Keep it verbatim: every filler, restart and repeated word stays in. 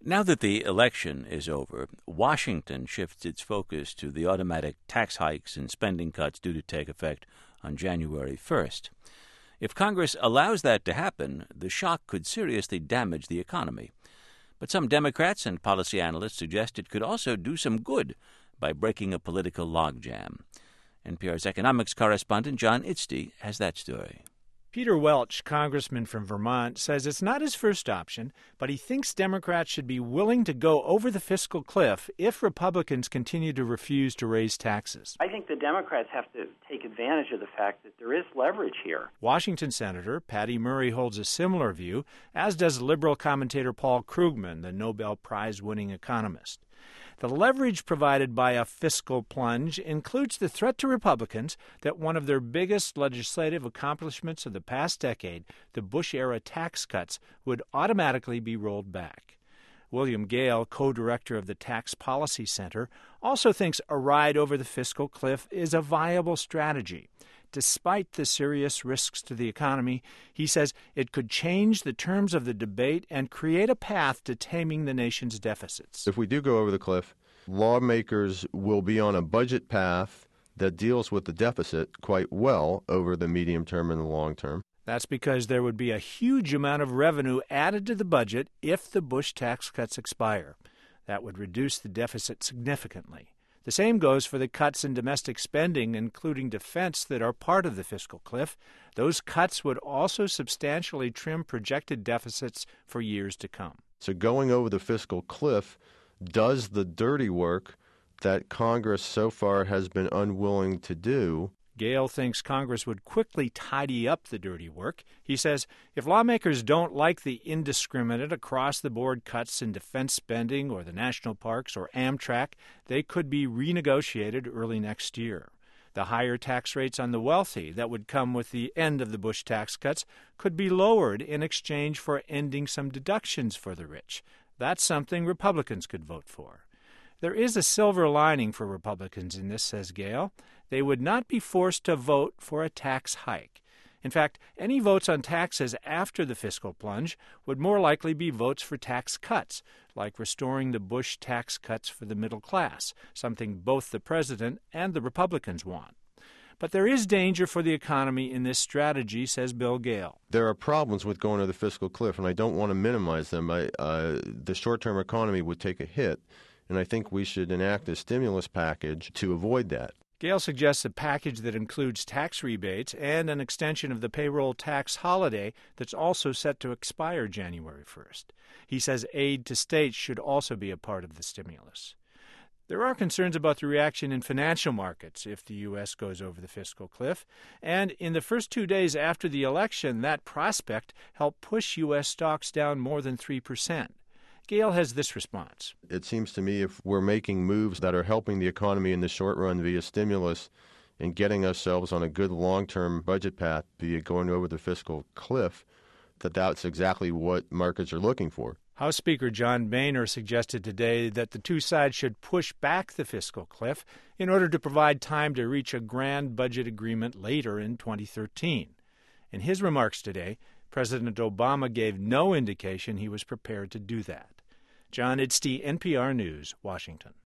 Now that the election is over, Washington shifts its focus to the automatic tax hikes and spending cuts due to take effect on January first. If Congress allows that to happen, the shock could seriously damage the economy. But some Democrats and policy analysts suggest it could also do some good by breaking a political logjam. N P R's economics correspondent John Itzty has that story. Peter Welch, congressman from Vermont, says it's not his first option, but he thinks Democrats should be willing to go over the fiscal cliff if Republicans continue to refuse to raise taxes. I think the Democrats have to take advantage of the fact that there is leverage here. Washington Senator Patty Murray holds a similar view, as does liberal commentator Paul Krugman, the Nobel Prize-winning economist. The leverage provided by a fiscal plunge includes the threat to Republicans that one of their biggest legislative accomplishments of the past decade, the Bush-era tax cuts, would automatically be rolled back. William Gale, co-director of the Tax Policy Center, also thinks a ride over the fiscal cliff is a viable strategy. Despite the serious risks to the economy, he says it could change the terms of the debate and create a path to taming the nation's deficits. If we do go over the cliff, lawmakers will be on a budget path that deals with the deficit quite well over the medium term and the long term. That's because there would be a huge amount of revenue added to the budget if the Bush tax cuts expire. That would reduce the deficit significantly. The same goes for the cuts in domestic spending, including defense, that are part of the fiscal cliff. Those cuts would also substantially trim projected deficits for years to come. So going over the fiscal cliff does the dirty work that Congress so far has been unwilling to do. Gale thinks Congress would quickly tidy up the dirty work. He says if lawmakers don't like the indiscriminate across-the-board cuts in defense spending or the national parks or Amtrak, they could be renegotiated early next year. The higher tax rates on the wealthy that would come with the end of the Bush tax cuts could be lowered in exchange for ending some deductions for the rich. That's something Republicans could vote for. There is a silver lining for Republicans in this, says Gale. They would not be forced to vote for a tax hike. In fact, any votes on taxes after the fiscal plunge would more likely be votes for tax cuts, like restoring the Bush tax cuts for the middle class, something both the president and the Republicans want. But there is danger for the economy in this strategy, says Bill Gale. There are problems with going to the fiscal cliff, and I don't want to minimize them. I, uh, the short-term economy would take a hit. And I think we should enact a stimulus package to avoid that. Gale suggests a package that includes tax rebates and an extension of the payroll tax holiday that's also set to expire January first. He says aid to states should also be a part of the stimulus. There are concerns about the reaction in financial markets if the U S goes over the fiscal cliff. And in the first two days after the election, that prospect helped push U S stocks down more than three percent. Gale has this response. It seems to me if we're making moves that are helping the economy in the short run via stimulus and getting ourselves on a good long-term budget path via going over the fiscal cliff, that that's exactly what markets are looking for. House Speaker John Boehner suggested today that the two sides should push back the fiscal cliff in order to provide time to reach a grand budget agreement later in twenty thirteen. In his remarks today, President Obama gave no indication he was prepared to do that. John Itzty, N P R News, Washington.